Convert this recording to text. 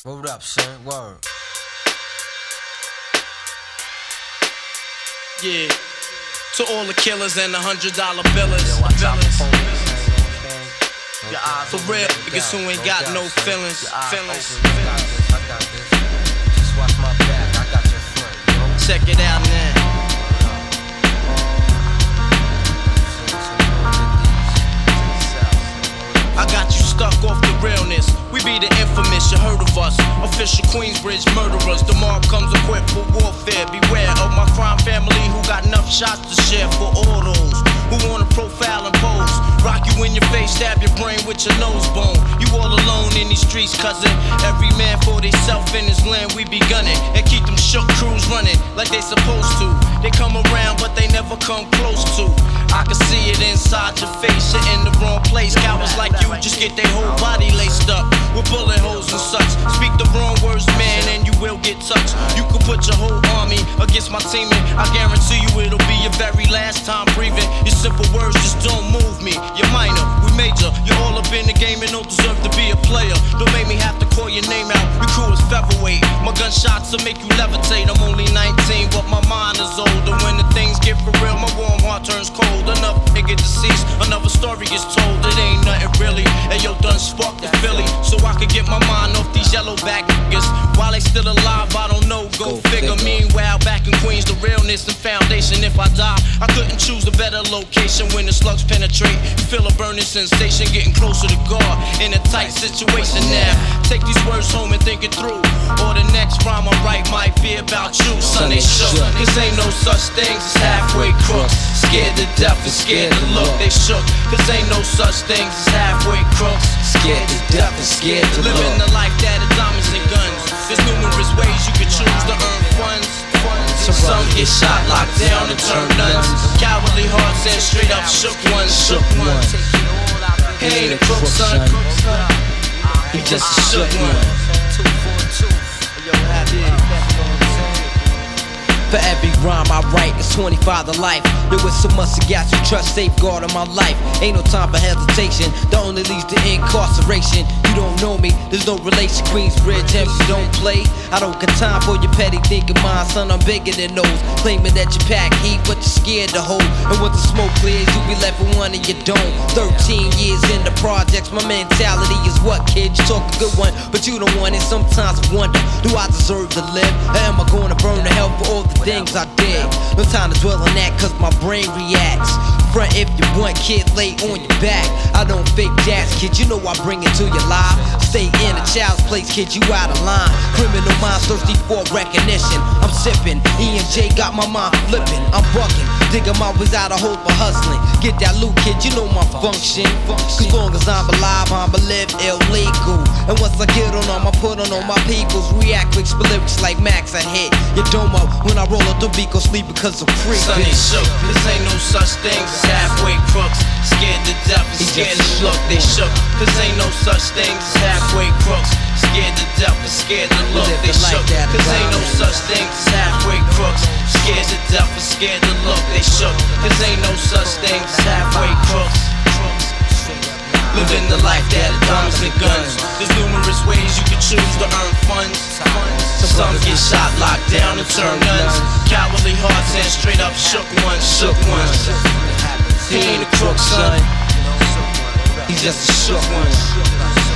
Hold up, son. Word. Yeah. To all the killers and the $100 billers. For real, niggas who ain't got no feelings. I got this. Just watch my back. I got your front. Check it out now. I got you stuck off the realness. We be the infamous, you heard of us. Official Queensbridge murderers. The mob comes equipped for warfare. Beware of my crime family who got enough shots to share for all those who wanna profile and pose. Rock you in your face, stab your brain with your nose bone. You all alone in these streets, cousin. Every man for theyself in his land, we be gunning. And keep them shook crews running like they supposed to. They come around, but they never come close to. I can see it inside your face, you're in the wrong place. Cowards like you just get their whole body laced up with bullet holes and such. Speak the wrong words, man, and you will get touched. You can put your whole army against my team, and I guarantee you it'll be your very last time breathing. Your simple words just don't move me. You're minor, we major. You're all up in the game and don't deserve to be a player. Don't make me have to call your name out. Your crew is featherweight. My gunshots will make you levitate. I'm only 19, but my mind is older. When the things get for real, my warm heart turns cold. Another nigga deceased, another story is told. It ain't nothing really. And yo, done sparked the Philly, so I could get my mind off these yellow back niggas. While they still alive, I don't know, go figure. Meanwhile, back in Queens, the realness and foundation. If I die, I couldn't choose a better location. When the slugs penetrate, you feel a burning sensation, getting closer to God in a tight situation now. Take these words home and think it through, or the next rhyme I write might be about you. Son, they shook, cause ain't no such things as halfway crooks. Scared to death and scared to look, they shook, cause ain't no such things as halfway crooks. Scared to death and scared to look. Living the life that is diamonds and guns. There's numerous ways you can choose to earn funds. Some get shot, locked down, and turn nuns. Cowardly hearts and straight up shook ones. He ain't a crook, son. He just a shook one. For every rhyme I write, it's 25 to life. There was so much I got you trust, safeguard in my life. Ain't no time for hesitation, that only leads to incarceration. You don't know me, there's no relation. Queensbridge, and you don't play. I don't got time for your petty thinking, mine, son, I'm bigger than those. Claiming that you pack heat, but you're scared to hold. And when the smoke clears, you be left with one and you don't. 13 years in the projects, my mentality is what, kid? You talk a good one, but you don't want it. Sometimes I wonder, do I deserve to live? Or am I gonna burn to hell for all the things I did? No time to dwell on that, cause my brain reacts. Front if you want, kid, lay on your back. I don't fake jazz, kid, you know I bring it to your life. Stay in a child's place, kid, you out of line. Criminal minds thirsty for recognition. I'm sipping, E&J got my mind flipping. I'm bucking, digging my ways out of hope for hustling. Get that loot, kid, you know my function. Cause long as I'm alive, I'ma live illegal. And once I get on them, I put on all my peoples. React quick, spit lyrics like Max, I hit your domo. When I roll up the beat, go sleep because I'm free. Son, they shook, cause ain't no such thing as halfway crooks. Scared to death and scared to look, they shook, cause ain't no such thing as halfway crooks. Scared to death and scared to look, they shook, cause ain't no such thing as halfway crooks. Scared to death and scared to look, they shook, cause ain't no such thing as halfway crooks. Living the life that is diamonds and guns. There's numerous ways you can choose to earn funds. Some get shot, locked down, and turn nuns. Cowardly hearts and straight up shook ones. He ain't a crook, son. He's just a shook one.